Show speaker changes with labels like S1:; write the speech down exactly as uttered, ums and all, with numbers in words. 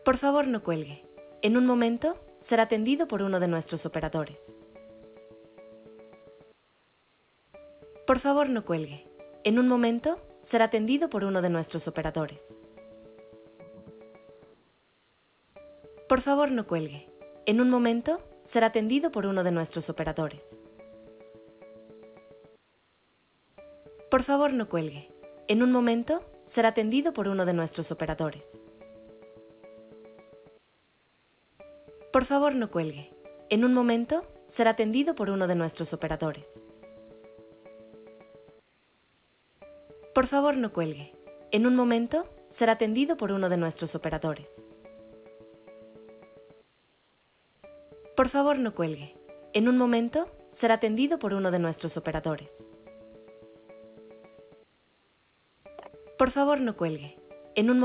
S1: Por favor, no cuelgue. En un momento, será atendido por uno de nuestros operadores. Por favor, no cuelgue. En un momento, será atendido por uno de nuestros operadores. Por favor, no cuelgue. En un momento, será atendido por uno de nuestros operadores. Por favor, no cuelgue. En un momento, será atendido por uno de nuestros operadores. Por favor, no cuelgue. En un momento, será atendido por uno de nuestros operadores. Por favor, no cuelgue. En un momento, será atendido por uno de nuestros operadores. Por favor, no cuelgue. En un momento, será atendido por uno de nuestros operadores. Por favor, no cuelgue. En un